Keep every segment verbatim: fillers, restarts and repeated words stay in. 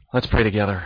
Let's pray together.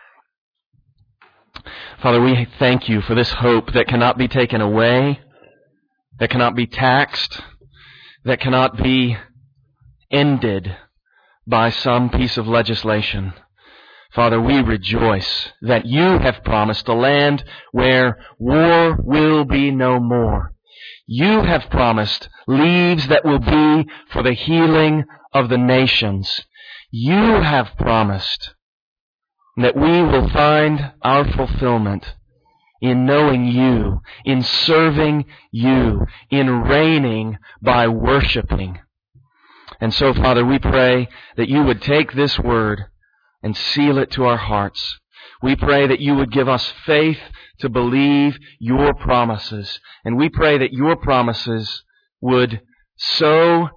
Father, we thank you for this hope that cannot be taken away, that cannot be taxed, that cannot be ended by some piece of legislation. Father, we rejoice that you have promised a land where war will be no more. You have promised leaves that will be for the healing of the nations. You have promised that we will find our fulfillment in knowing you, in serving you, in reigning by worshiping. And so, Father, we pray that you would take this word and seal it to our hearts. We pray that you would give us faith to believe your promises. And we pray that your promises would so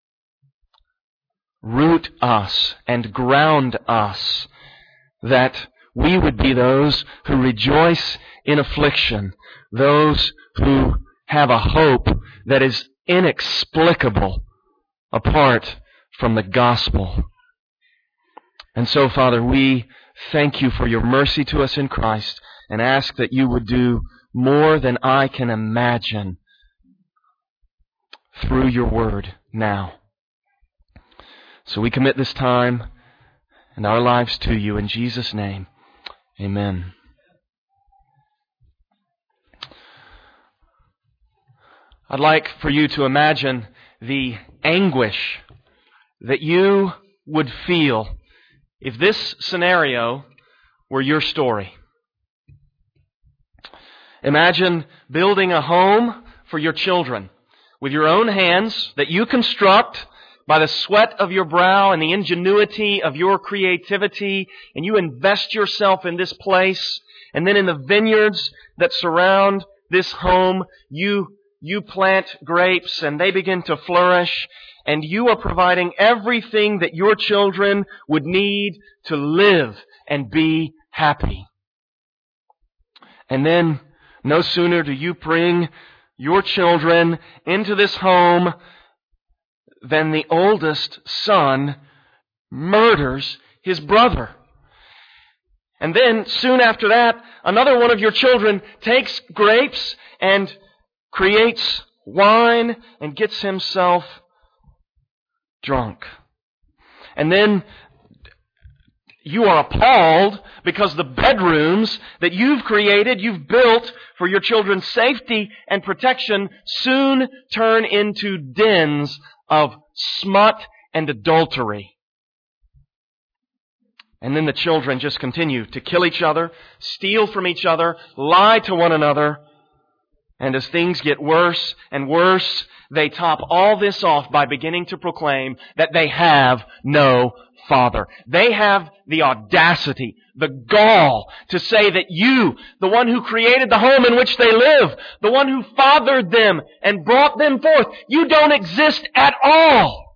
root us and ground us that we would be those who rejoice in affliction, those who have a hope that is inexplicable apart from the gospel. And so, Father, we thank you for your mercy to us in Christ and ask that you would do more than I can imagine through your word now. So we commit this time and our lives to you in Jesus' name. Amen. I'd like for you to imagine the anguish that you would feel if this scenario were your story. Imagine building a home for your children with your own hands that you construct by the sweat of your brow and the ingenuity of your creativity, and you invest yourself in this place, and then in the vineyards that surround this home, you you plant grapes and they begin to flourish, and you are providing everything that your children would need to live and be happy. And then, no sooner do you bring your children into this home than the oldest son murders his brother. And then, soon after that, another one of your children takes grapes and creates wine and gets himself drunk. And then you are appalled because the bedrooms that you've created, you've built for your children's safety and protection, soon turn into dens of smut and adultery. And then the children just continue to kill each other, steal from each other, lie to one another. And as things get worse and worse, they top all this off by beginning to proclaim that they have no father. They have the audacity, the gall to say that you, the one who created the home in which they live, the one who fathered them and brought them forth, you don't exist at all.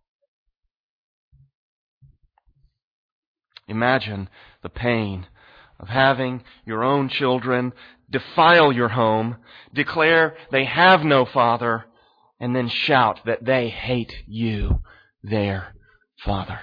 Imagine the pain of having your own children defile your home, declare they have no father, and then shout that they hate you, their father.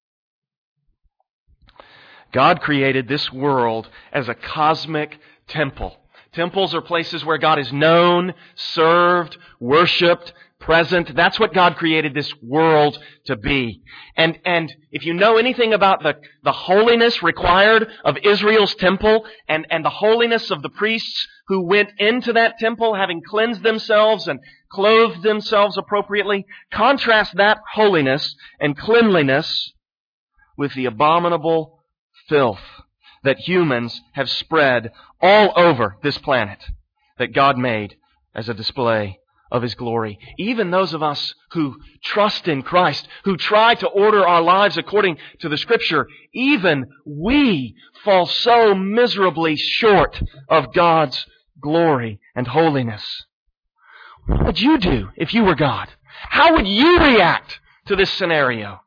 God created this world as a cosmic temple. Temples are places where God is known, served, worshipped, present. That's what God created this world to be. And and if you know anything about the, the holiness required of Israel's temple and, and the holiness of the priests who went into that temple having cleansed themselves and clothed themselves appropriately, contrast that holiness and cleanliness with the abominable filth that humans have spread all over this planet that God made as a display of His glory. Even those of us who trust in Christ, who try to order our lives according to the Scripture, even we fall so miserably short of God's glory and holiness. What would you do if you were God? How would you react to this scenario?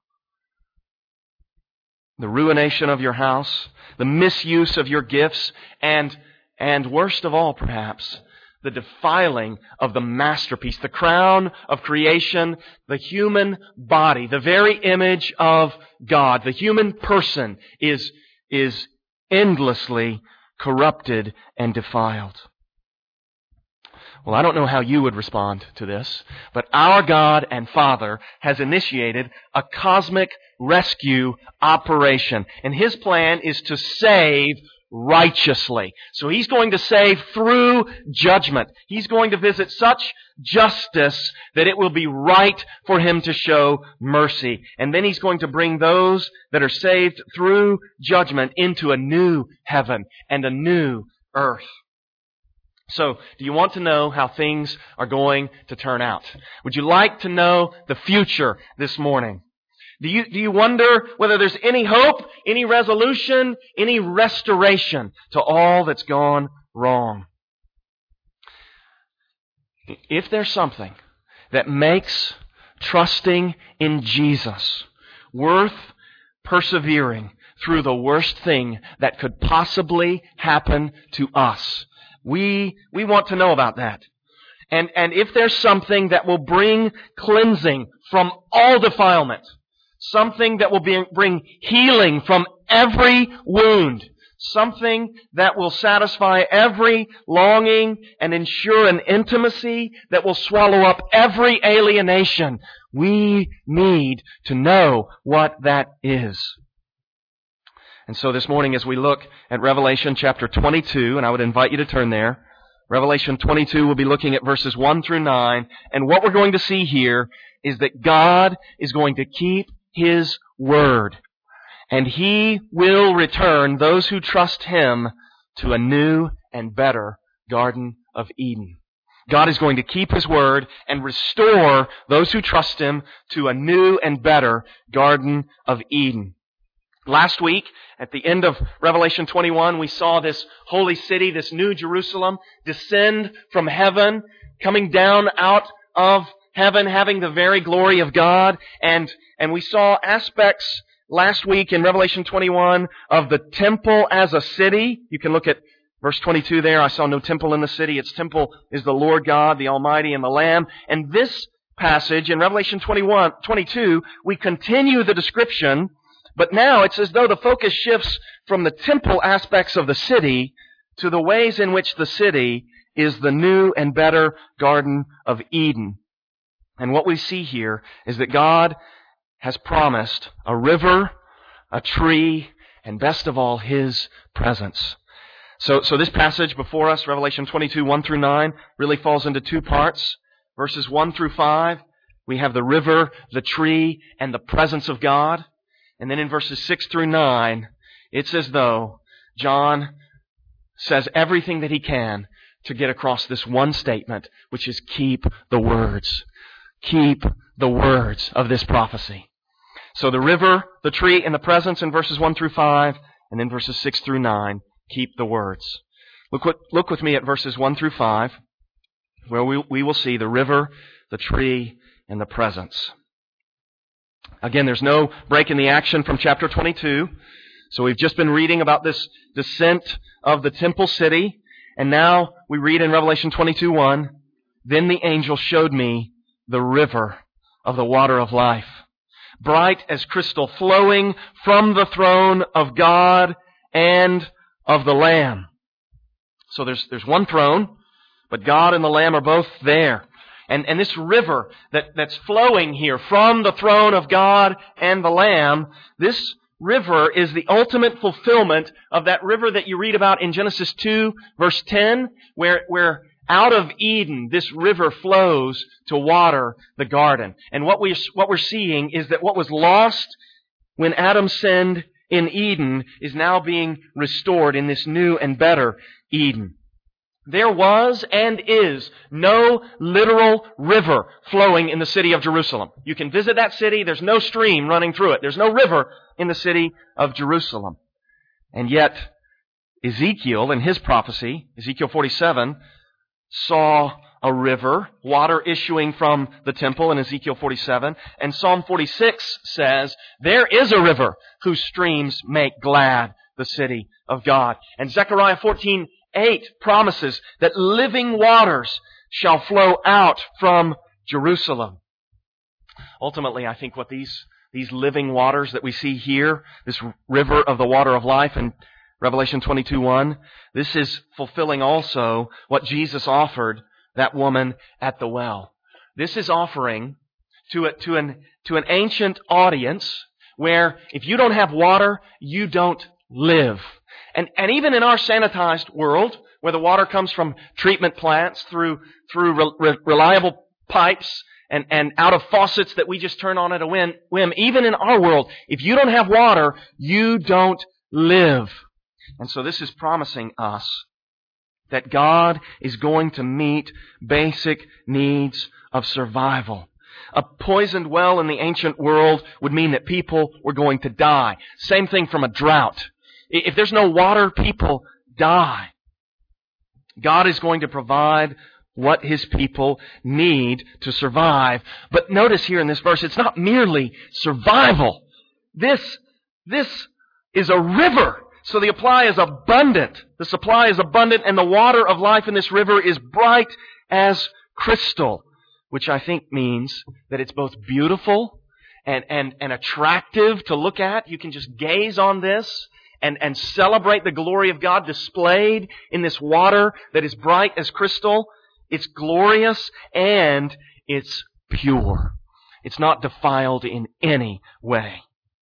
The ruination of your house, the misuse of your gifts, and, and worst of all perhaps, the defiling of the masterpiece, the crown of creation, the human body, the very image of God. The human person is, is endlessly corrupted and defiled. Well, I don't know how you would respond to this, but our God and Father has initiated a cosmic rescue operation. And His plan is to save righteously. So He's going to save through judgment. He's going to visit such justice that it will be right for Him to show mercy. And then He's going to bring those that are saved through judgment into a new heaven and a new earth. So, do you want to know how things are going to turn out? Would you like to know the future this morning? Do you, do you wonder whether there's any hope, any resolution, any restoration to all that's gone wrong? If there's something that makes trusting in Jesus worth persevering through the worst thing that could possibly happen to us, We we want to know about that. And and if there's something that will bring cleansing from all defilement, something that will be, bring healing from every wound, something that will satisfy every longing and ensure an intimacy that will swallow up every alienation, we need to know what that is. And so this morning as we look at Revelation chapter twenty-two, and I would invite you to turn there, Revelation twenty-two, we'll be looking at verses one through nine, and what we're going to see here is that God is going to keep His word, and He will return those who trust Him to a new and better Garden of Eden. God is going to keep His word and restore those who trust Him to a new and better Garden of Eden. Last week, at the end of Revelation twenty-one, we saw this holy city, this new Jerusalem, descend from heaven, coming down out of heaven, having the very glory of God. And, and we saw aspects last week in Revelation twenty-one of the temple as a city. You can look at verse twenty-two there. I saw no temple in the city. Its temple is the Lord God, the Almighty, and the Lamb. And this passage in Revelation twenty-one, twenty-two, we continue the description. But now it's as though the focus shifts from the temple aspects of the city to the ways in which the city is the new and better Garden of Eden. And what we see here is that God has promised a river, a tree, and best of all, His presence. So, so this passage before us, Revelation twenty-two, one through nine, really falls into two parts. Verses one through five, we have the river, the tree, and the presence of God. And then in verses six through nine, it's as though John says everything that he can to get across this one statement, which is keep the words. Keep the words of this prophecy. So the river, the tree, and the presence in verses one through five, and then verses six through nine, keep the words. Look, what, look with me at verses one through five, where we, we will see the river, the tree, and the presence. Again, there's no break in the action from chapter twenty-two. So we've just been reading about this descent of the temple city. And now we read in Revelation twenty-two, one, Then the angel showed me the river of the water of life, bright as crystal, flowing from the throne of God and of the Lamb. So there's, there's one throne, but God and the Lamb are both there. And, and this river that, that's flowing here from the throne of God and the Lamb, this river is the ultimate fulfillment of that river that you read about in Genesis two, verse ten, where, where out of Eden this river flows to water the garden. And what, we, what we're seeing is that what was lost when Adam sinned in Eden is now being restored in this new and better Eden. There was and is no literal river flowing in the city of Jerusalem. You can visit that city. There's no stream running through it. There's no river in the city of Jerusalem. And yet, Ezekiel, in his prophecy, Ezekiel forty-seven, saw a river, water issuing from the temple in Ezekiel forty-seven. And Psalm forty-six says, there is a river whose streams make glad the city of God. And Zechariah fourteen eight promises that living waters shall flow out from Jerusalem. Ultimately, I think what these these living waters that we see here, this river of the water of life in Revelation twenty-two one, this is fulfilling also what Jesus offered that woman at the well. This is offering to a, to an to an ancient audience where if you don't have water, you don't live. And and even in our sanitized world, where the water comes from treatment plants through through re, re, reliable pipes and, and out of faucets that we just turn on at a whim, whim, even in our world, if you don't have water, you don't live. And so this is promising us that God is going to meet basic needs of survival. A poisoned well in the ancient world would mean that people were going to die. Same thing from a drought. If there's no water, people die. God is going to provide what His people need to survive. But notice here in this verse, it's not merely survival. This, this is a river. So the supply is abundant. The supply is abundant, and the water of life in this river is bright as crystal, which I think means that it's both beautiful and, and, and attractive to look at. You can just gaze on this and, and celebrate the glory of God displayed in this water that is bright as crystal. It's glorious and it's pure. It's not defiled in any way.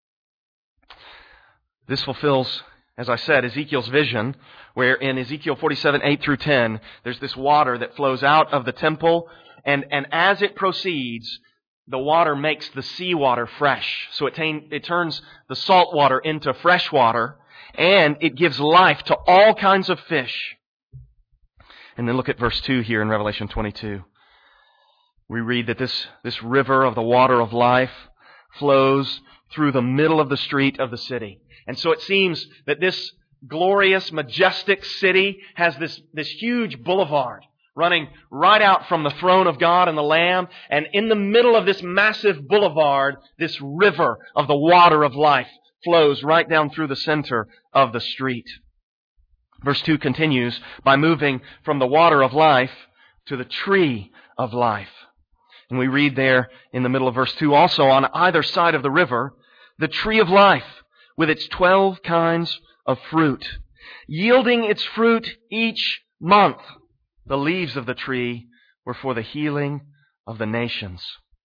This fulfills, as I said, Ezekiel's vision, where in Ezekiel forty-seven, eight through ten, there's this water that flows out of the temple, and, and as it proceeds, the water makes the seawater fresh. So it, tain, it turns the salt water into fresh water, and it gives life to all kinds of fish. And then look at verse two here in Revelation twenty-two. We read that this, this river of the water of life flows through the middle of the street of the city. And so it seems that this glorious, majestic city has this, this huge boulevard running right out from the throne of God and the Lamb. And in the middle of this massive boulevard, this river of the water of life flows right down through the center of the street. Verse two continues by moving from the water of life to the tree of life. And we read there in the middle of verse two, also on either side of the river, the tree of life with its twelve kinds of fruit, yielding its fruit each month. The leaves of the tree were for the healing of the nations.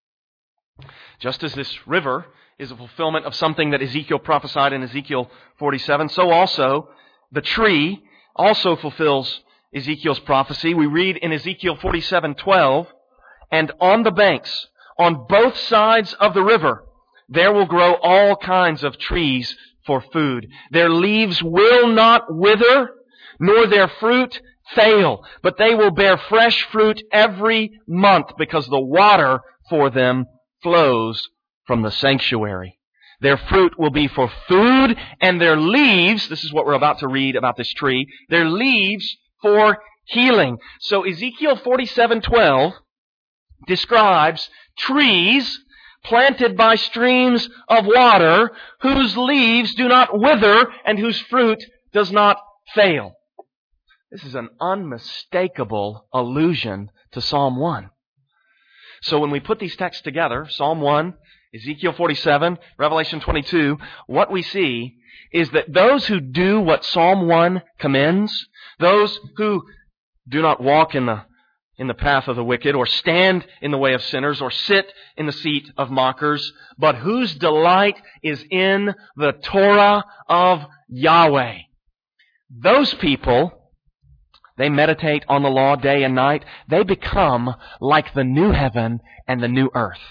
Just as this river is a fulfillment of something that Ezekiel prophesied in Ezekiel forty-seven, so also the tree also fulfills Ezekiel's prophecy. We read in Ezekiel forty-seven twelve, and on the banks, on both sides of the river, there will grow all kinds of trees for food. Their leaves will not wither, nor their fruit fail, but they will bear fresh fruit every month, because the water for them flows from the sanctuary. Their fruit will be for food, and their leaves, this is what we're about to read about this tree, their leaves for healing. So Ezekiel forty-seven twelve describes trees planted by streams of water, whose leaves do not wither and whose fruit does not fail. This is an unmistakable allusion to Psalm one. So when we put these texts together, Psalm one, Ezekiel forty-seven, Revelation twenty-two, what we see is that those who do what Psalm one commends, those who do not walk in the in the path of the wicked, or stand in the way of sinners, or sit in the seat of mockers, but whose delight is in the Torah of Yahweh. Those people, they meditate on the law day and night. They become like the new heaven and the new earth,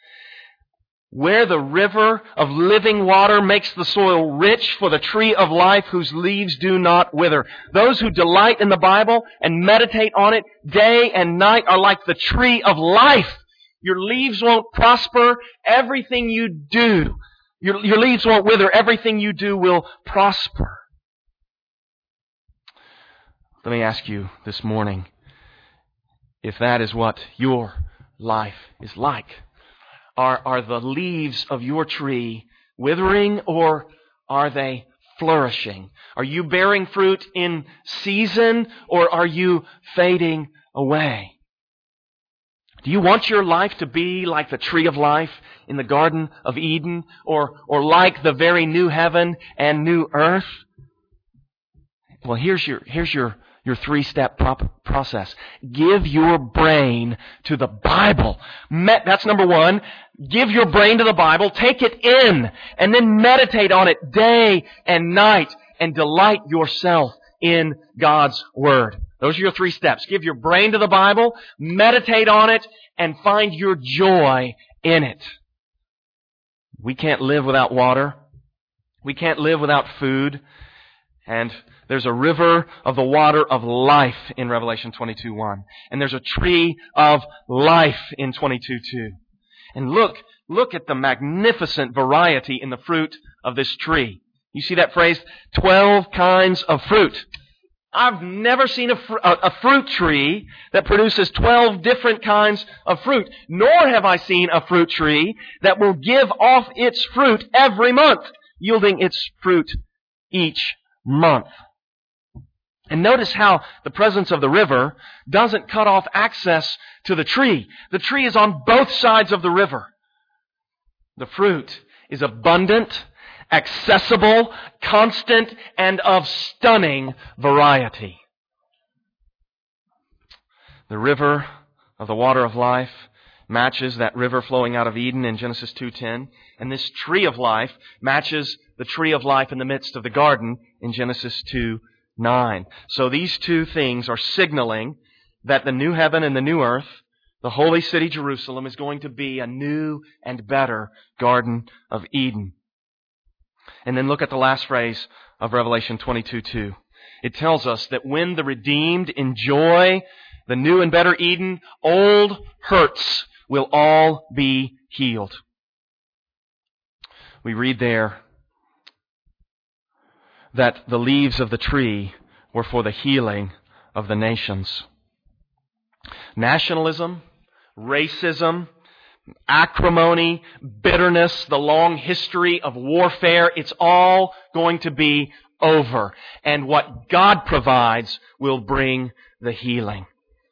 where the river of living water makes the soil rich for the tree of life whose leaves do not wither. Those who delight in the Bible and meditate on it day and night are like the tree of life. Your leaves won't prosper. Everything you do, your, your leaves won't wither. Everything you do will prosper. Let me ask you this morning if that is what your life is like. Are, are the leaves of your tree withering, or are they flourishing? Are you bearing fruit in season, or are you fading away? Do you want your life to be like the tree of life in the Garden of Eden, or, or like the very new heaven and new earth? Well, here's your, here's your, your three-step prop- process. Give your brain to the Bible. Met, that's number one. Give your brain to the Bible. Take it in. And then meditate on it day and night. And delight yourself in God's Word. Those are your three steps. Give your brain to the Bible. Meditate on it. And find your joy in it. We can't live without water. We can't live without food. And there's a river of the water of life in Revelation twenty-two one. And there's a tree of life in twenty-two two. And look, look at the magnificent variety in the fruit of this tree. You see that phrase, twelve kinds of fruit. I've never seen a, fr- a, a fruit tree that produces twelve different kinds of fruit. Nor have I seen a fruit tree that will give off its fruit every month, yielding its fruit each month. And notice how the presence of the river doesn't cut off access to the tree. The tree is on both sides of the river. The fruit is abundant, accessible, constant, and of stunning variety. The river of the water of life matches that river flowing out of Eden in Genesis two ten. And this tree of life matches the tree of life in the midst of the garden in Genesis two nine. So these two things are signaling that the new heaven and the new earth, the holy city Jerusalem, is going to be a new and better Garden of Eden. And then look at the last phrase of Revelation twenty-two two. It tells us that when the redeemed enjoy the new and better Eden, old hurts will all be healed. We read there that the leaves of the tree were for the healing of the nations. Nationalism, racism, acrimony, bitterness, the long history of warfare, it's all going to be over. And what God provides will bring the healing.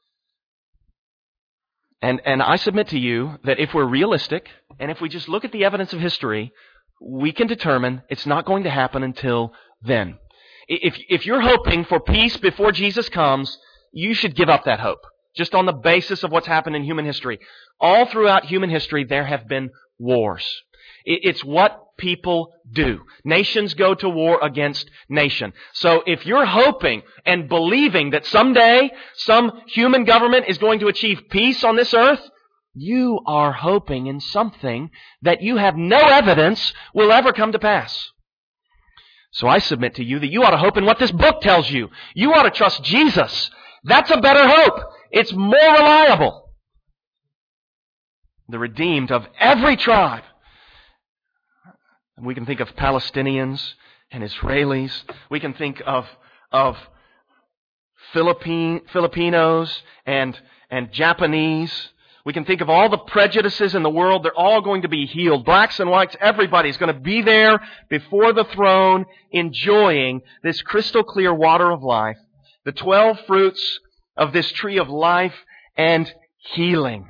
And, and I submit to you that if we're realistic, and if we just look at the evidence of history, we can determine it's not going to happen until then. If, if you're hoping for peace before Jesus comes, you should give up that hope, just on the basis of what's happened in human history. All throughout human history, there have been wars. It's what people do. Nations go to war against nation. So if you're hoping and believing that someday some human government is going to achieve peace on this earth, you are hoping in something that you have no evidence will ever come to pass. So I submit to you that you ought to hope in what this book tells you. You ought to trust Jesus. That's a better hope. It's more reliable. The redeemed of every tribe. We can think of Palestinians and Israelis. We can think of, of Philippine, Filipinos and, and Japanese. We can think of all the prejudices in the world. They're all going to be healed. Blacks and whites, everybody's going to be there before the throne enjoying this crystal clear water of life, the twelve fruits of this tree of life and healing.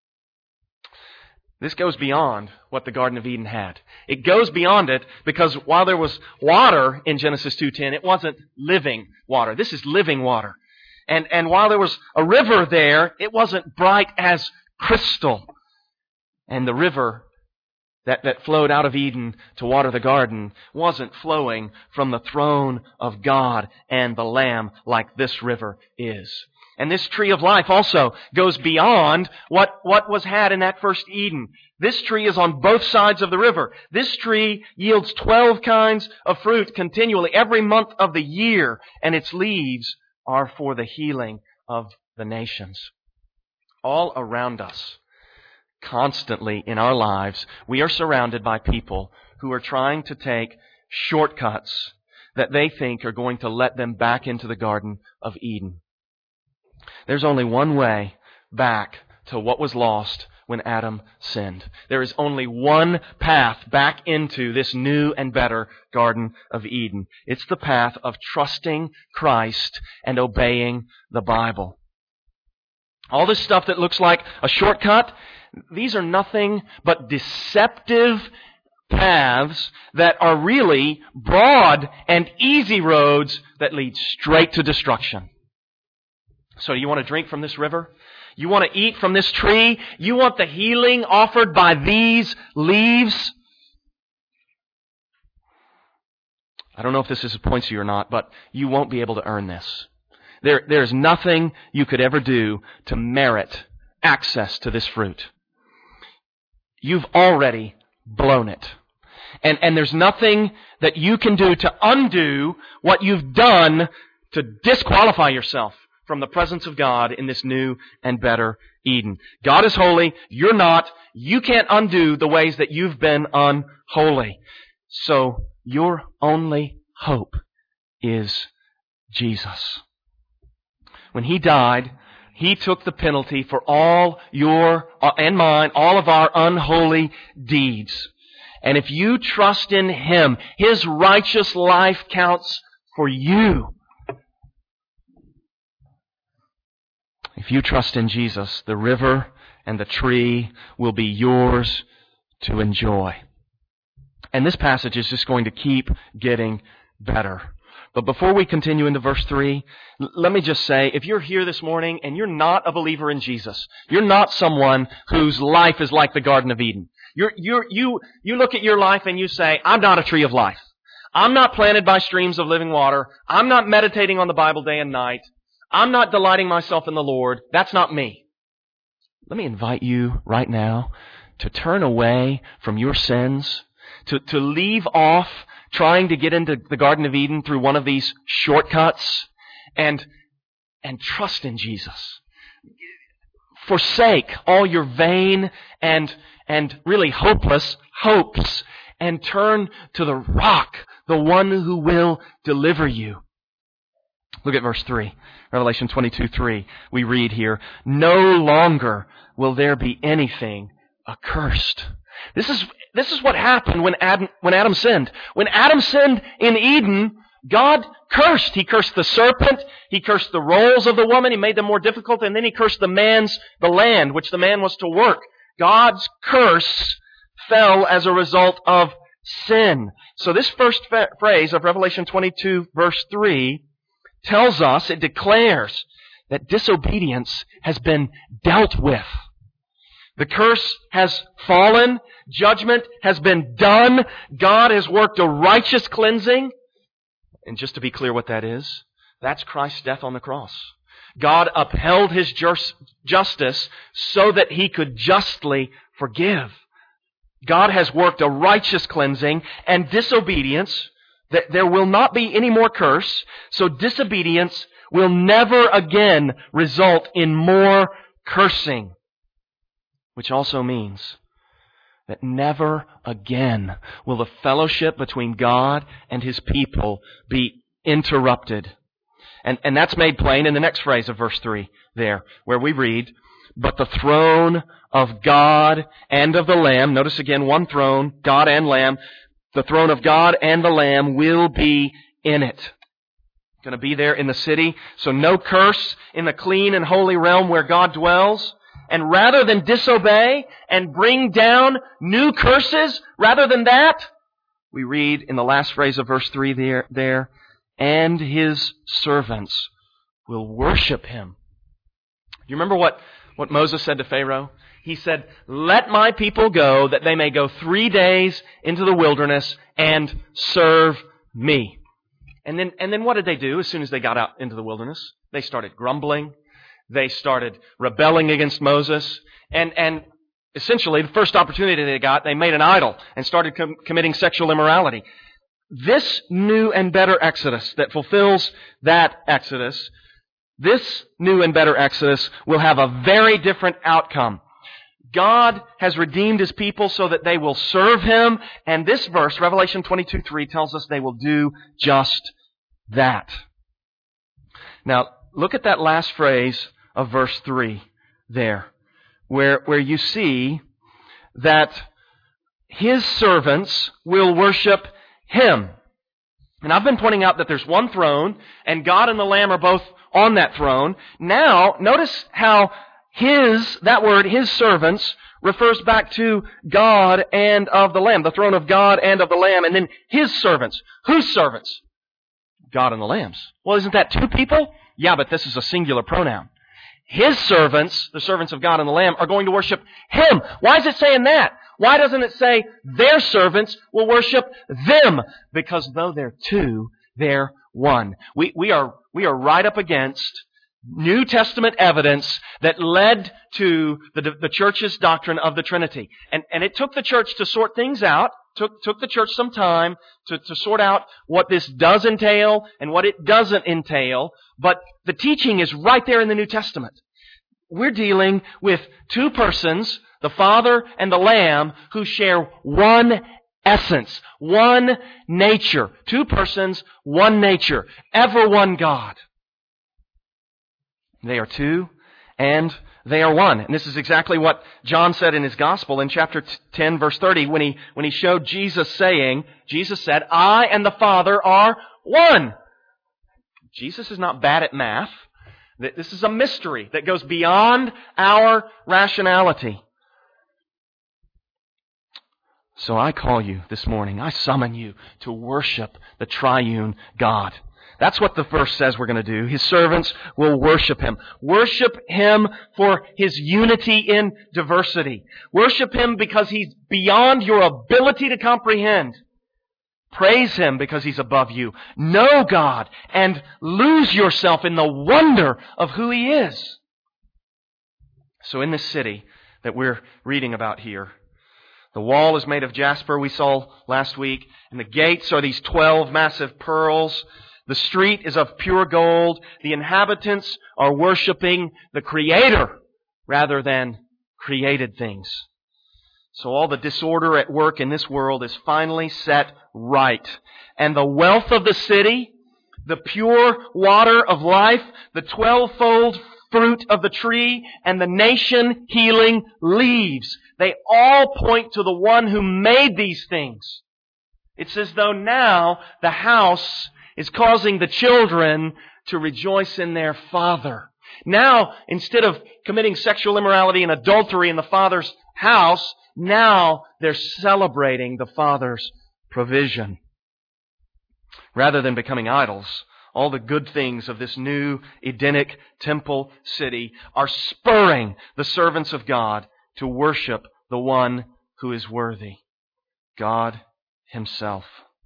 This goes beyond what the Garden of Eden had. It goes beyond it because while there was water in Genesis two ten, it wasn't living water. This is living water. And, and while there was a river there, it wasn't bright as crystal. And the river that, that flowed out of Eden to water the garden wasn't flowing from the throne of God and the Lamb like this river is. And this tree of life also goes beyond what, what was had in that first Eden. This tree is on both sides of the river. This tree yields twelve kinds of fruit continually every month of the year, and its leaves are for the healing of the nations. All around us, constantly in our lives, we are surrounded by people who are trying to take shortcuts that they think are going to let them back into the Garden of Eden. There's only one way back to what was lost when Adam sinned. There is only one path back into this new and better Garden of Eden. It's the path of trusting Christ and obeying the Bible. All this stuff that looks like a shortcut, these are nothing but deceptive paths that are really broad and easy roads that lead straight to destruction. So you want to drink from this river? You want to eat from this tree? You want the healing offered by these leaves? I don't know if this disappoints you or not, but you won't be able to earn this. There, there's nothing you could ever do to merit access to this fruit. You've already blown it. And, and there's nothing that you can do to undo what you've done to disqualify yourself from the presence of God in this new and better Eden. God is holy. You're not. You can't undo the ways that you've been unholy. So your only hope is Jesus. When He died, He took the penalty for all your and mine, all of our unholy deeds. And if you trust in Him, His righteous life counts for you. If you trust in Jesus, the river and the tree will be yours to enjoy. And this passage is just going to keep getting better. But before we continue into verse three, let me just say, if you're here this morning and you're not a believer in Jesus, you're not someone whose life is like the Garden of Eden. You're, you're, you, you look at your life and you say, I'm not a tree of life. I'm not planted by streams of living water. I'm not meditating on the Bible day and night. I'm not delighting myself in the Lord. That's not me. Let me invite you right now to turn away from your sins, to, to leave off trying to get into the Garden of Eden through one of these shortcuts, and, and trust in Jesus. Forsake all your vain and, and really hopeless hopes and turn to the rock, the one who will deliver you. Look at verse three. Revelation twenty-two three. We read here, no longer will there be anything accursed. This is, this is what happened when Adam, when Adam sinned. When Adam sinned in Eden, God cursed. He cursed the serpent. He cursed the roles of the woman. He made them more difficult. And then He cursed the man's, the land, which the man was to work. God's curse fell as a result of sin. So this first fa- phrase of Revelation twenty-two verse three tells us, it declares that disobedience has been dealt with. The curse has fallen. Judgment has been done. God has worked a righteous cleansing. And just to be clear what that is, that's Christ's death on the cross. God upheld His justice so that He could justly forgive. God has worked a righteous cleansing, and disobedience, that there will not be any more curse, so disobedience will never again result in more cursing. Which also means that never again will the fellowship between God and His people be interrupted. And, and that's made plain in the next phrase of verse three there, where we read, but the throne of God and of the Lamb, notice again, one throne, God and Lamb, the throne of God and the Lamb will be in it. Going to be there in the city, so no curse in the clean and holy realm where God dwells. And rather than disobey and bring down new curses, rather than that, we read in the last phrase of verse three there, there, and His servants will worship Him. Do you remember what, what Moses said to Pharaoh? He said, let my people go that they may go three days into the wilderness and serve me. And then, and then what did they do as soon as they got out into the wilderness? They started grumbling. They started rebelling against Moses. And, and essentially, the first opportunity they got, they made an idol and started com- committing sexual immorality. This new and better Exodus that fulfills that Exodus, this new and better Exodus will have a very different outcome. God has redeemed His people so that they will serve Him. And this verse, Revelation twenty-two three, tells us they will do just that. Now, look at that last phrase of verse three there, where, where you see that His servants will worship Him. And I've been pointing out that there's one throne, and God and the Lamb are both on that throne. Now, notice how His, that word, His servants, refers back to God and of the Lamb, the throne of God and of the Lamb, and then His servants. Whose servants? God and the Lamb's. Well, isn't that two people? Yeah, but this is a singular pronoun. His servants, the servants of God and the Lamb, are going to worship Him. Why is it saying that? Why doesn't it say their servants will worship them? Because though they're two, they're one. We, we are, we are right up against New Testament evidence that led to the, the church's doctrine of the Trinity. And, and it took the church to sort things out, took, took the church some time to, to sort out what this does entail and what it doesn't entail, but the teaching is right there in the New Testament. We're dealing with two persons, the Father and the Lamb, who share one essence, one nature. Two persons, one nature, ever one God. They are two, and they are one. And this is exactly what John said in his Gospel in chapter ten, verse thirty, when he, when he showed Jesus saying, Jesus said, I and the Father are one. Jesus is not bad at math. This is a mystery that goes beyond our rationality. So I call you this morning, I summon you to worship the triune God. That's what the verse says we're going to do. His servants will worship Him. Worship Him for His unity in diversity. Worship Him because He's beyond your ability to comprehend. Praise Him because He's above you. Know God and lose yourself in the wonder of who He is. So in this city that we're reading about here, the wall is made of jasper, we saw last week, and the gates are these twelve massive pearls. The street is of pure gold. The inhabitants are worshiping the Creator rather than created things. So all the disorder at work in this world is finally set right. And the wealth of the city, the pure water of life, the twelvefold fruit of the tree, and the nation-healing leaves, they all point to the one who made these things. It's as though now the house is causing the children to rejoice in their father. Now, instead of committing sexual immorality and adultery in the father's house, now they're celebrating the father's provision. Rather than becoming idols, all the good things of this new Edenic temple city are spurring the servants of God to worship the one who is worthy, God Himself.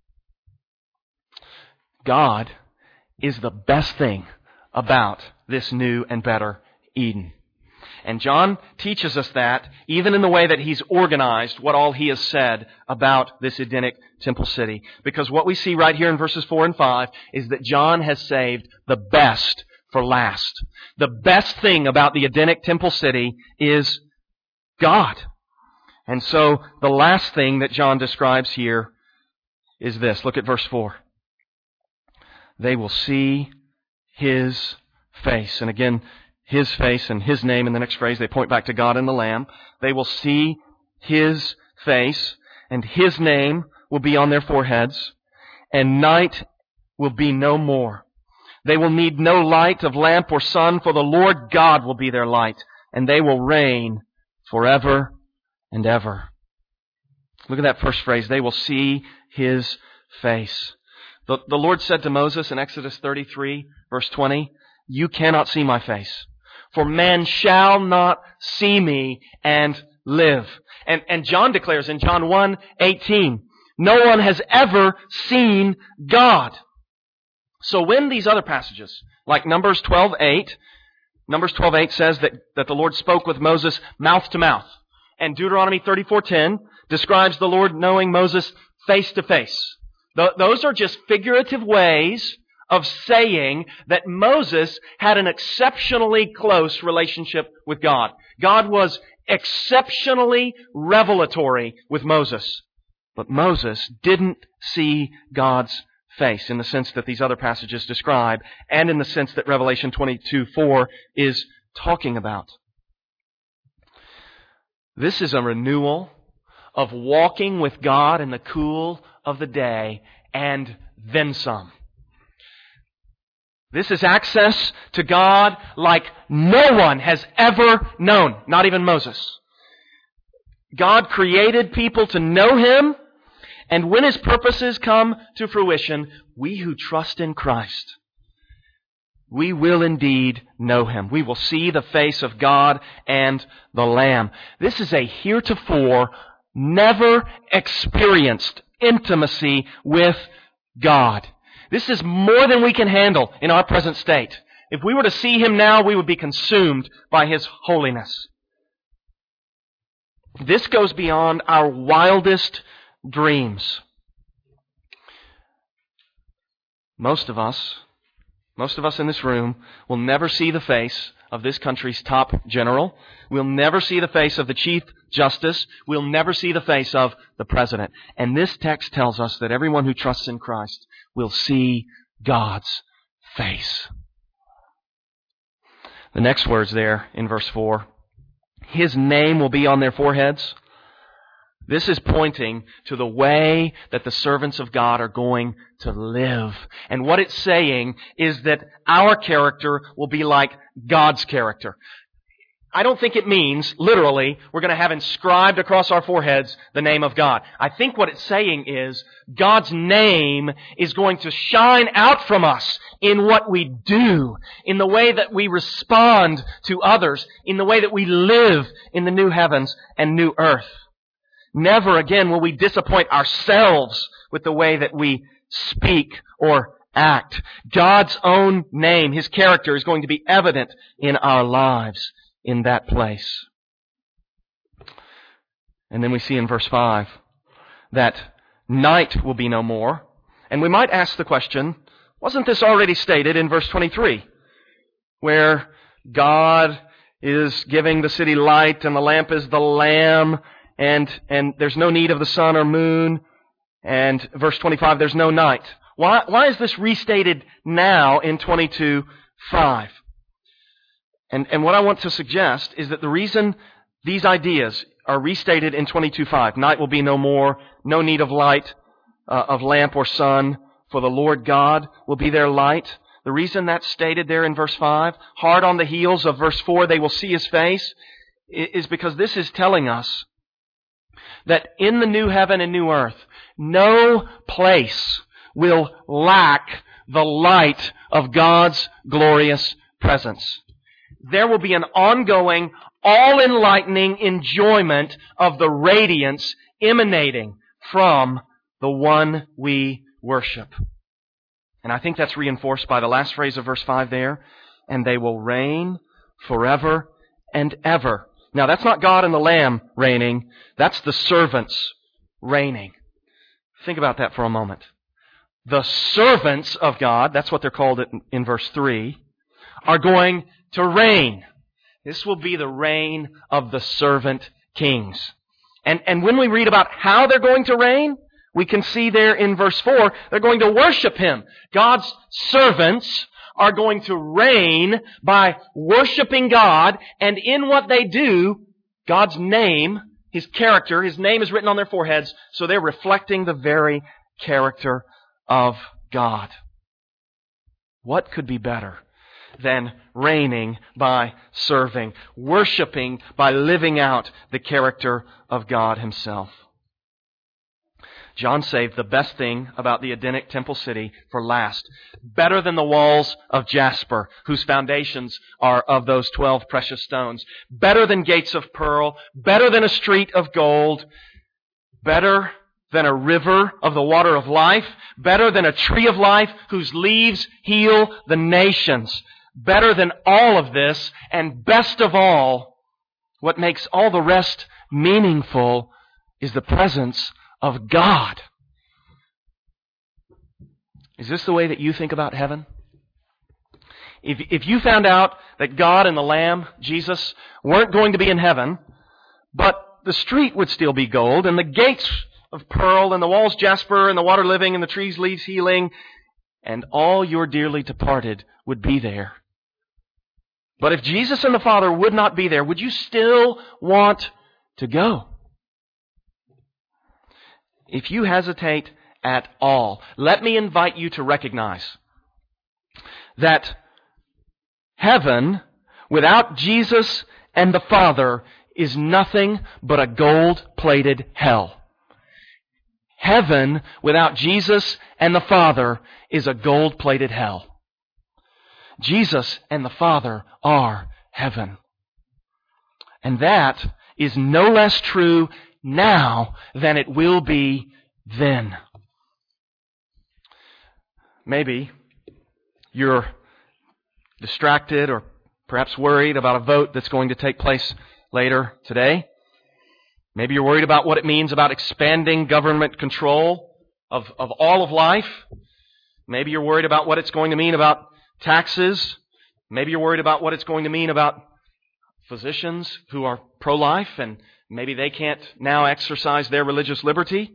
God is the best thing about this new and better Eden. And John teaches us that even in the way that he's organized what all he has said about this Edenic temple city. Because what we see right here in verses four and five is that John has saved the best for last. The best thing about the Edenic temple city is God. And so the last thing that John describes here is this. Look at verse four. They will see His face. And again, His face and His name in the next phrase, they point back to God and the Lamb. They will see His face, and His name will be on their foreheads, and night will be no more. They will need no light of lamp or sun, for the Lord God will be their light, and they will reign forever and ever. Look at that first phrase. They will see His face. The, the Lord said to Moses in Exodus thirty-three, verse twenty, you cannot see my face, for man shall not see me and live. And, and John declares in John one eighteen, no one has ever seen God. So when these other passages, like Numbers twelve eight, Numbers twelve eight says that, that the Lord spoke with Moses mouth to mouth. And Deuteronomy thirty-four ten describes the Lord knowing Moses face to face. Those are just figurative ways of saying that Moses had an exceptionally close relationship with God. God was exceptionally revelatory with Moses. But Moses didn't see God's face in the sense that these other passages describe, and in the sense that Revelation twenty-two four is talking about. This is a renewal of walking with God in the cool of the day, and then some. This is access to God like no one has ever known, not even Moses. God created people to know Him, and when His purposes come to fruition, we who trust in Christ, we will indeed know Him. We will see the face of God and the Lamb. This is a heretofore never experienced intimacy with God. This is more than we can handle in our present state. If we were to see Him now, we would be consumed by His holiness. This goes beyond our wildest dreams. Most of us, most of us in this room will never see the face of this country's top general. We'll never see the face of the Chief Justice. We'll never see the face of the President. And this text tells us that everyone who trusts in Christ will see God's face. The next words there in verse four. His name will be on their foreheads. This is pointing to the way that the servants of God are going to live. And what it's saying is that our character will be like God's character. I don't think it means, literally, we're going to have inscribed across our foreheads the name of God. I think what it's saying is God's name is going to shine out from us in what we do, in the way that we respond to others, in the way that we live in the new heavens and new earth. Never again will we disappoint ourselves with the way that we speak or act. God's own name, His character, is going to be evident in our lives in that place. And then we see in verse five that night will be no more. And we might ask the question, wasn't this already stated in verse twenty-three, where God is giving the city light and the lamp is the Lamb, and and there's no need of the sun or moon, and verse twenty-five, there's no night. Why, why is this restated now in twenty-two five? And, and what I want to suggest is that the reason these ideas are restated in twenty-two five, night will be no more, no need of light, uh, of lamp or sun, for the Lord God will be their light. The reason that's stated there in verse five, hard on the heels of verse four, they will see His face, is because this is telling us that in the new heaven and new earth, no place will lack the light of God's glorious presence. There will be an ongoing, all-enlightening enjoyment of the radiance emanating from the one we worship. And I think that's reinforced by the last phrase of verse five there. And they will reign forever and ever. Now, that's not God and the Lamb reigning. That's the servants reigning. Think about that for a moment. The servants of God, that's what they're called in, in verse three, are going to reign. This will be the reign of the servant kings. And, and when we read about how they're going to reign, we can see there in verse four, they're going to worship Him. God's servants are going to reign by worshiping God, and in what they do, God's name, His character, His name is written on their foreheads, so they're reflecting the very character of God. What could be better than reigning by serving, worshiping by living out the character of God Himself? John saved the best thing about the Edenic temple city for last. Better than the walls of jasper, whose foundations are of those twelve precious stones. Better than gates of pearl. Better than a street of gold. Better than a river of the water of life. Better than a tree of life whose leaves heal the nations. Better than all of this, and best of all, what makes all the rest meaningful is the presence of God. Is this the way that you think about heaven? If, if you found out that God and the Lamb, Jesus, weren't going to be in heaven, but the street would still be gold, and the gates of pearl, and the walls jasper, and the water living, and the trees leaves healing, and all your dearly departed would be there. But if Jesus and the Father would not be there, would you still want to go? If you hesitate at all, let me invite you to recognize that heaven without Jesus and the Father is nothing but a gold-plated hell. Heaven without Jesus and the Father is a gold-plated hell. Jesus and the Father are heaven. And that is no less true now than it will be then. Maybe you're distracted or perhaps worried about a vote that's going to take place later today. Maybe you're worried about what it means about expanding government control of, of all of life. Maybe you're worried about what it's going to mean about taxes. Maybe you're worried about what it's going to mean about physicians who are pro-life and maybe they can't now exercise their religious liberty.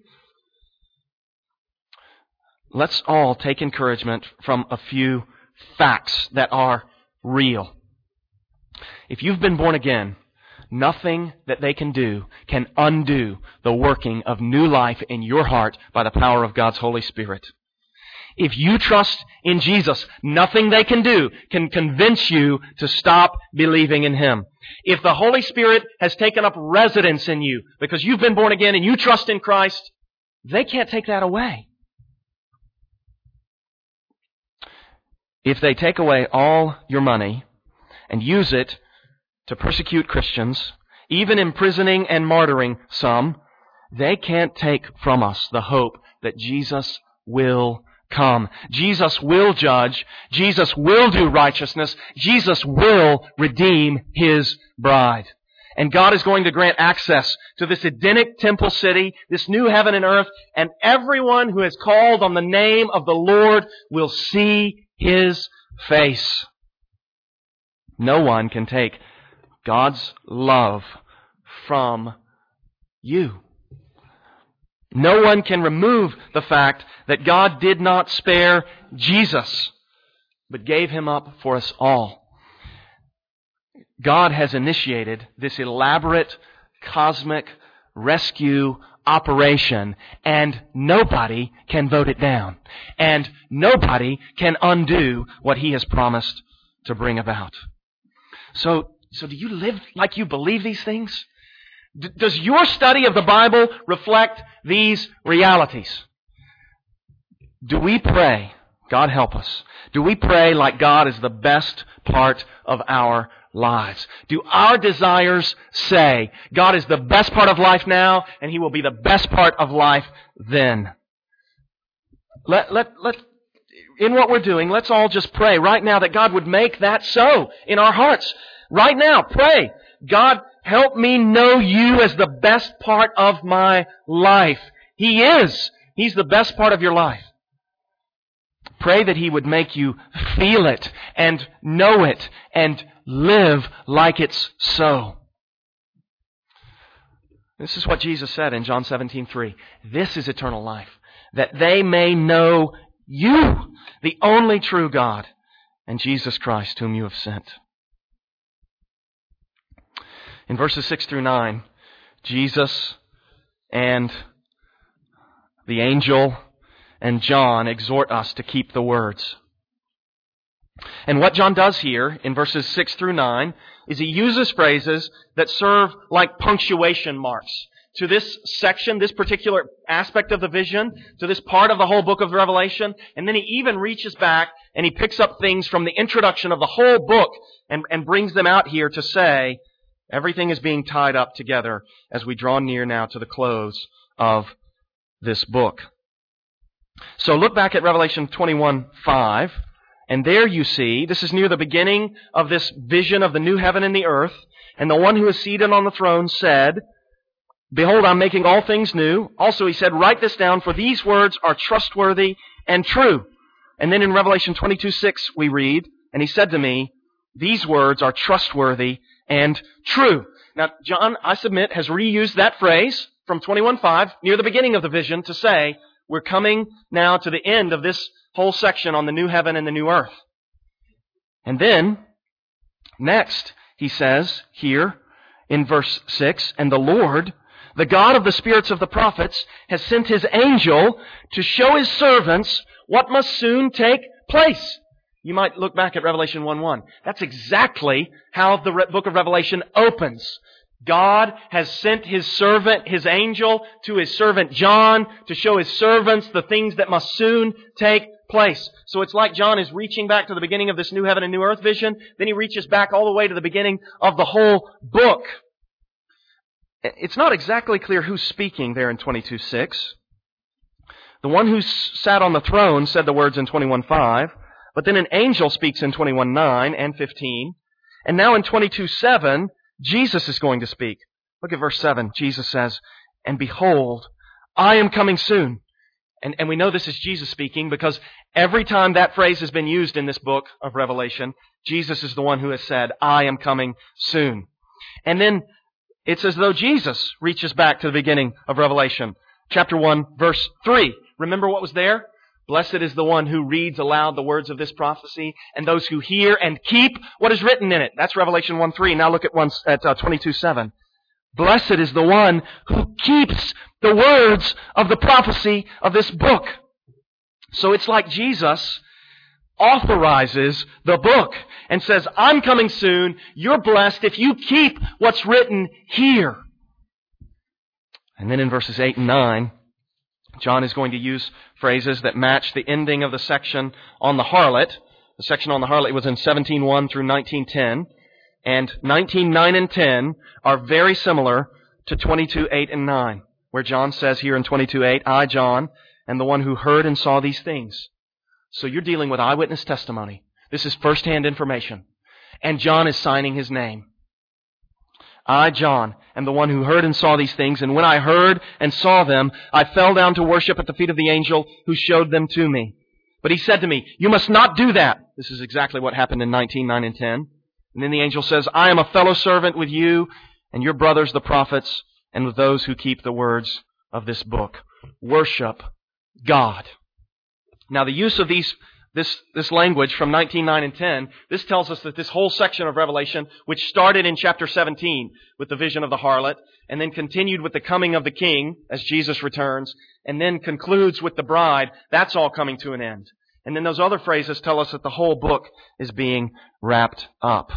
Let's all take encouragement from a few facts that are real. If you've been born again, nothing that they can do can undo the working of new life in your heart by the power of God's Holy Spirit. If you trust in Jesus, nothing they can do can convince you to stop believing in Him. If the Holy Spirit has taken up residence in you because you've been born again and you trust in Christ, they can't take that away. If they take away all your money and use it to persecute Christians, even imprisoning and martyring some, they can't take from us the hope that Jesus will come. Jesus will judge. Jesus will do righteousness. Jesus will redeem His bride. And God is going to grant access to this Edenic temple city, this new heaven and earth, and everyone who has called on the name of the Lord will see His face. No one can take God's love from you. No one can remove the fact that God did not spare Jesus, but gave Him up for us all. God has initiated this elaborate cosmic rescue operation, and nobody can vote it down. And nobody can undo what He has promised to bring about. So, so do you live like you believe these things? D- does your study of the Bible reflect these realities? Do we pray, God help us, do we pray like God is the best part of our lives? Do our desires say, God is the best part of life now, and He will be the best part of life then? Let, let, let, in what we're doing, let's all just pray right now that God would make that so in our hearts. Right now, pray, God, help me know You as the best part of my life. He is. He's the best part of your life. Pray that He would make you feel it and know it and live like it's so. This is what Jesus said in John seventeen three. This is eternal life, that they may know You, the only true God, and Jesus Christ, whom You have sent. In verses six through nine, Jesus and the angel and John exhort us to keep the words. And what John does here in verses six through nine is he uses phrases that serve like punctuation marks to this section, this particular aspect of the vision, to this part of the whole book of Revelation. And then he even reaches back and he picks up things from the introduction of the whole book and, and brings them out here to say, everything is being tied up together as we draw near now to the close of this book. So look back at Revelation twenty-one five, and there you see, this is near the beginning of this vision of the new heaven and the earth, and the one who is seated on the throne said, Behold, I'm making all things new. Also he said, write this down, for these words are trustworthy and true. And then in Revelation twenty-two six we read, and he said to me, these words are trustworthy and true. Now, John, I submit, has reused that phrase from twenty-one five near the beginning of the vision to say, we're coming now to the end of this whole section on the new heaven and the new earth. And then, next, he says here in verse six, and the Lord, the God of the spirits of the prophets, has sent His angel to show His servants what must soon take place. You might look back at Revelation one one. That's exactly how the re- book of Revelation opens. God has sent His servant, His angel, to His servant John to show His servants the things that must soon take place. So it's like John is reaching back to the beginning of this new heaven and new earth vision. Then he reaches back all the way to the beginning of the whole book. It's not exactly clear who's speaking there in twenty-two six. The one who sat on the throne said the words in twenty-one five, but then an angel speaks in twenty-one nine and fifteen. And now in twenty-two seven, Jesus is going to speak. Look at verse seven. Jesus says, "And behold, I am coming soon." And, and we know this is Jesus speaking because every time that phrase has been used in this book of Revelation, Jesus is the one who has said, "I am coming soon." And then it's as though Jesus reaches back to the beginning of Revelation. Chapter one, verse three. Remember what was there? "Blessed is the one who reads aloud the words of this prophecy, and those who hear and keep what is written in it." That's Revelation one three. Now look at, one, at uh, twenty-two seven. "Blessed is the one who keeps the words of the prophecy of this book." So it's like Jesus authorizes the book and says, "I'm coming soon. You're blessed if you keep what's written here." And then in verses eight and nine, John is going to use phrases that match the ending of the section on the harlot. The section on the harlot was in seventeen one through nineteen ten. And nineteen nine and ten are very similar to twenty-two eight and nine, where John says here in twenty-two eight, "I, John, am the one who heard and saw these things." So you're dealing with eyewitness testimony. This is first-hand information. And John is signing his name. "I, John, am the one who heard and saw these things, and when I heard and saw them, I fell down to worship at the feet of the angel who showed them to me. But he said to me, 'You must not do that.'" This is exactly what happened in nineteen nine and ten. And then the angel says, "I am a fellow servant with you and your brothers the prophets and with those who keep the words of this book. Worship God." Now the use of these This, this language from nineteen nine and ten, this tells us that this whole section of Revelation, which started in chapter seventeen with the vision of the harlot, and then continued with the coming of the King as Jesus returns, and then concludes with the bride, that's all coming to an end. And then those other phrases tell us that the whole book is being wrapped up.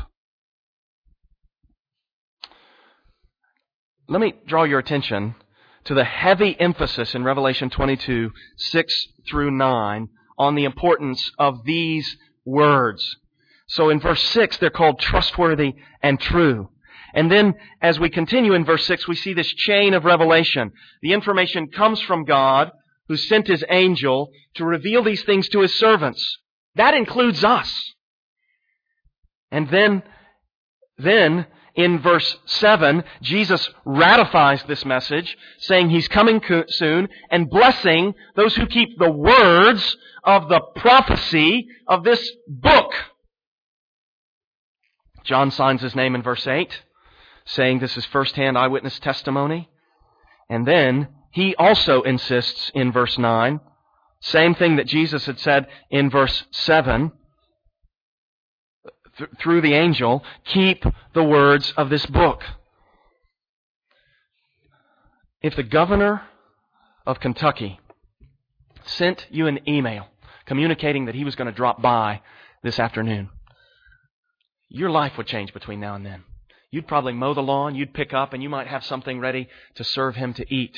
Let me draw your attention to the heavy emphasis in Revelation twenty-two, six through nine, on the importance of these words. So in verse six, they're called trustworthy and true. And then as we continue in verse six, we see this chain of revelation. The information comes from God, who sent His angel to reveal these things to His servants. That includes us. And then, then in verse seven, Jesus ratifies this message, saying He's coming soon and blessing those who keep the words of the prophecy of this book. John signs his name in verse eight, saying this is first-hand eyewitness testimony. And then he also insists in verse nine, same thing that Jesus had said in verse seven, th- through the angel, keep the words of this book. If the governor of Kentucky sent you an email communicating that he was going to drop by this afternoon, your life would change between now and then. You'd probably mow the lawn, you'd pick up, and you might have something ready to serve him to eat.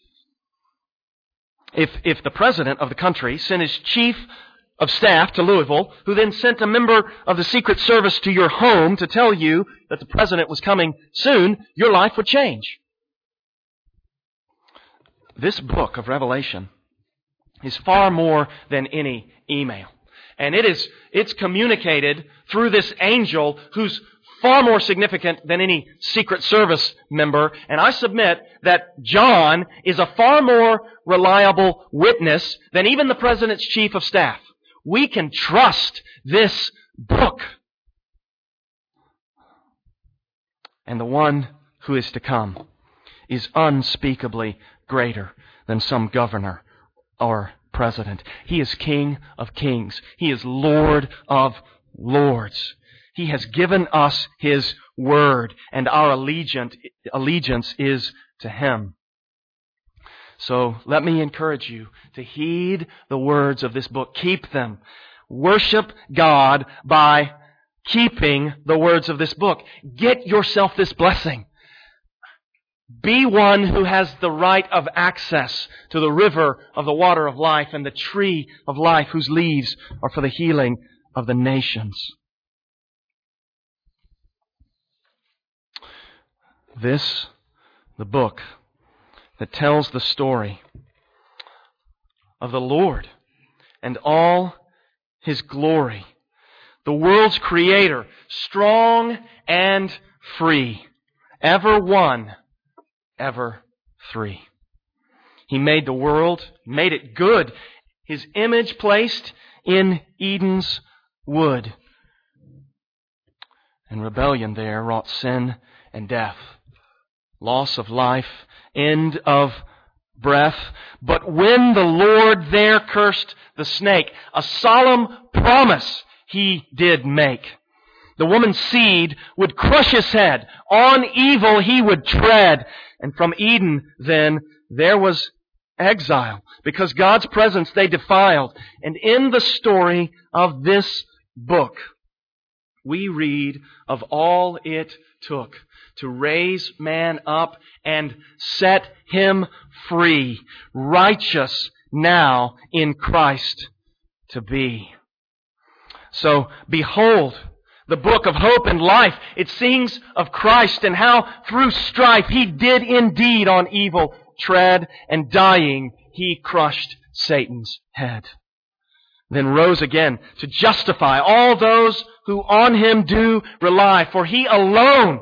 If, if the president of the country sent his chief of staff to Louisville, who then sent a member of the Secret Service to your home to tell you that the president was coming soon, your life would change. This book of Revelation is far more than any email. And it is, it's communicated through this angel who's far more significant than any Secret Service member. And I submit that John is a far more reliable witness than even the President's Chief of Staff. We can trust this book. And the one who is to come is unspeakably greater than some governor or president. He is King of kings. He is Lord of lords. He has given us His word, and our allegiance, allegiance is to Him. So let me encourage you to heed the words of this book. Keep them. worship God by keeping the words of this book. Get yourself this blessing. Be one who has the right of access to the river of the water of life and the tree of life whose leaves are for the healing of the nations. This, the book that tells the story of the Lord and all His glory, the world's Creator, strong and free, ever one, ever three. He made the world, made it good, His image placed in Eden's wood. And rebellion there wrought sin and death, loss of life, end of breath. But when the Lord there cursed the snake, a solemn promise He did make. The woman's seed would crush his head. On evil he would tread. And from Eden, then, there was exile, because God's presence they defiled. And in the story of this book, we read of all it took to raise man up and set him free, righteous now in Christ to be. So, behold, the book of hope and life. It sings of Christ and how through strife He did indeed on evil tread, and dying He crushed Satan's head. Then rose again to justify all those who on Him do rely, for He alone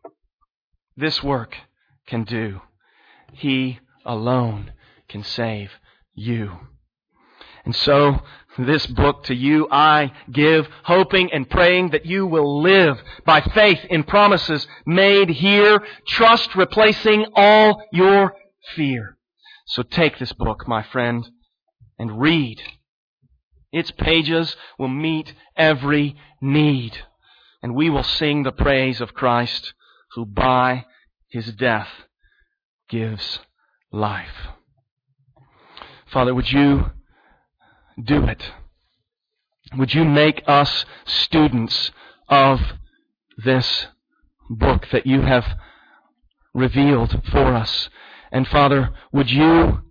this work can do. He alone can save you. And so, this book to you I give, hoping and praying that you will live by faith in promises made here, trust replacing all your fear. So take this book, my friend, and read. Its pages will meet every need, and we will sing the praise of Christ, who by His death gives life. Father, would you do it? Would you make us students of this book that you have revealed for us? And Father, would you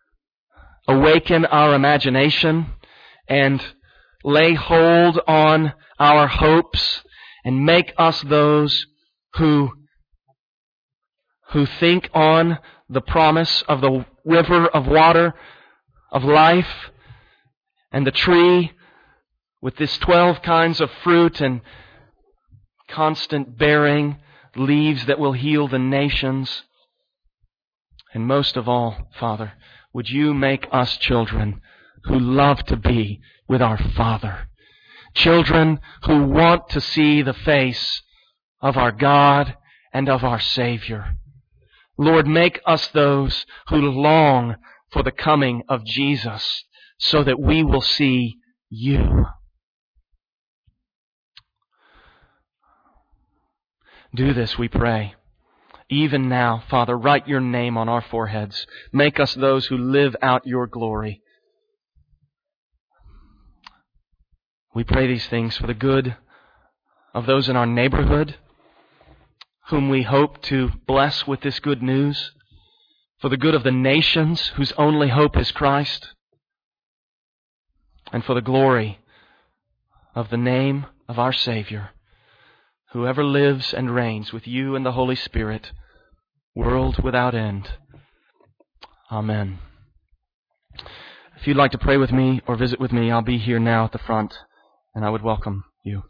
awaken our imagination and lay hold on our hopes and make us those who, who think on the promise of the river of water of life, and the tree with this twelve kinds of fruit and constant bearing, leaves that will heal the nations. And most of all, Father, would you make us children who love to be with our Father. Children who want to see the face of our God and of our Savior. Lord, make us those who long for the coming of Jesus, so that we will see you. Do this, we pray. Even now, Father, write your name on our foreheads. Make us those who live out your glory. We pray these things for the good of those in our neighborhood, whom we hope to bless with this good news, for the good of the nations, whose only hope is Christ, and for the glory of the name of our Savior, who ever lives and reigns with you and the Holy Spirit, world without end. Amen. If you'd like to pray with me or visit with me, I'll be here now at the front, and I would welcome you.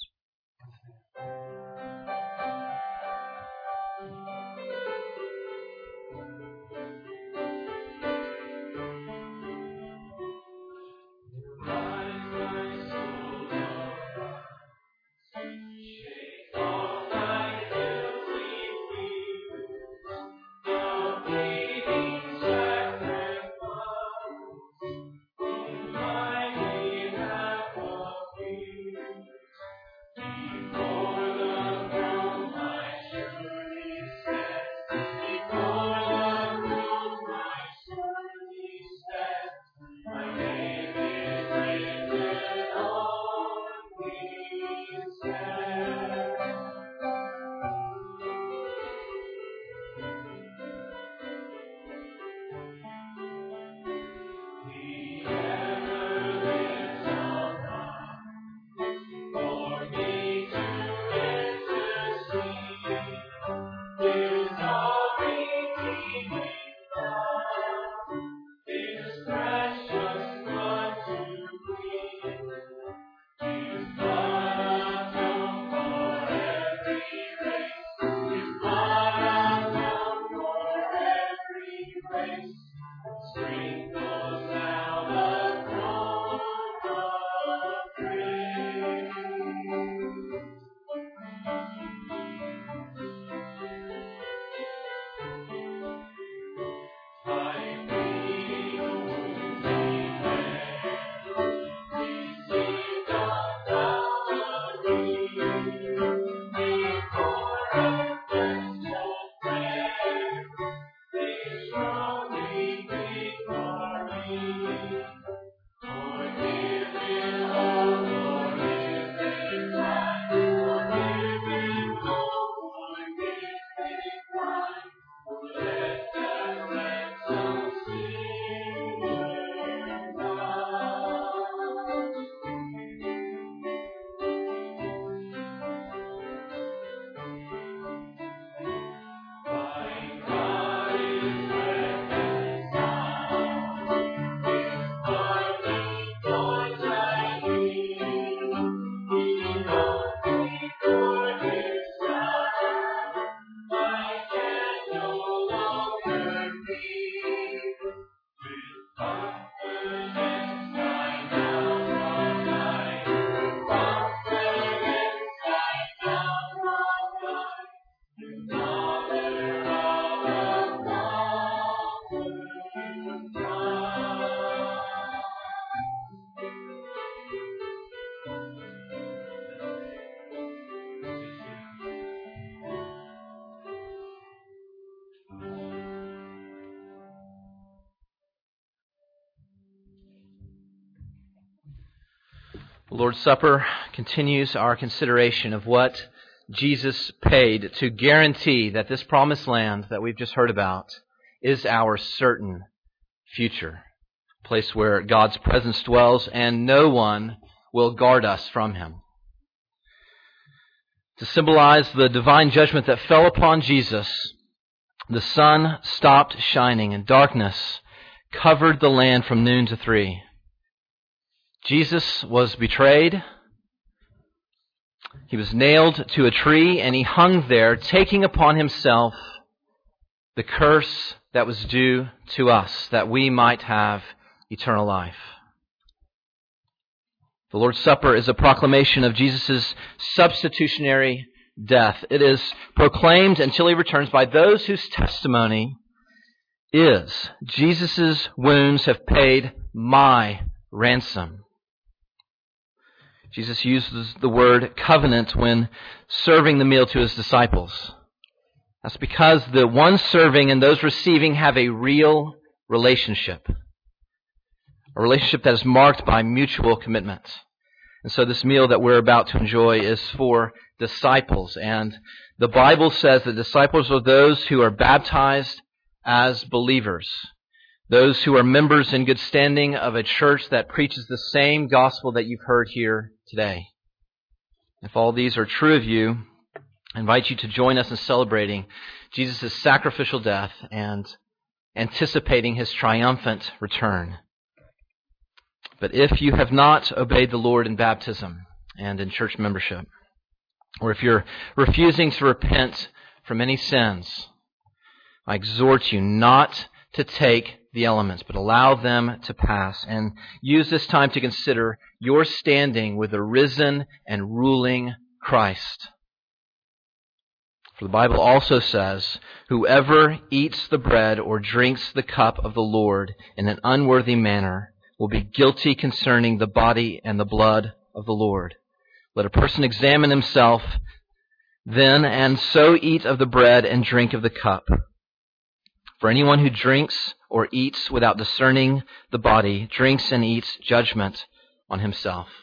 The Lord's Supper continues our consideration of what Jesus paid to guarantee that this promised land that we've just heard about is our certain future, a place where God's presence dwells and no one will guard us from Him. To symbolize the divine judgment that fell upon Jesus, the sun stopped shining and darkness covered the land from noon to three. Jesus was betrayed. He was nailed to a tree and he hung there, taking upon himself the curse that was due to us, that we might have eternal life. The Lord's Supper is a proclamation of Jesus' substitutionary death. It is proclaimed until He returns by those whose testimony is, Jesus' wounds have paid my ransom. Jesus uses the word covenant when serving the meal to His disciples. That's because the one serving and those receiving have a real relationship. A relationship that is marked by mutual commitment. And so this meal that we're about to enjoy is for disciples. And the Bible says that disciples are those who are baptized as believers. Those who are members in good standing of a church that preaches the same gospel that you've heard here today. If all these are true of you, I invite you to join us in celebrating Jesus' sacrificial death and anticipating His triumphant return. But if you have not obeyed the Lord in baptism and in church membership, or if you're refusing to repent from any sins, I exhort you not to take the elements, but allow them to pass, and use this time to consider your standing with the risen and ruling Christ. For the Bible also says, whoever eats the bread or drinks the cup of the Lord in an unworthy manner will be guilty concerning the body and the blood of the Lord. Let a person examine himself then, and so eat of the bread and drink of the cup. For anyone who drinks or eats without discerning the body drinks and eats judgment on himself.